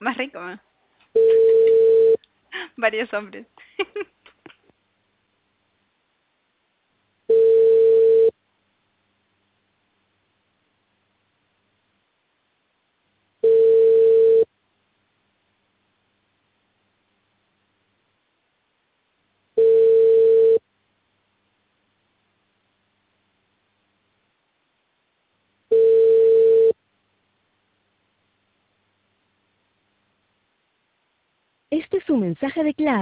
Más rico, ¿eh? Varios hombres. Este es su mensaje de clave.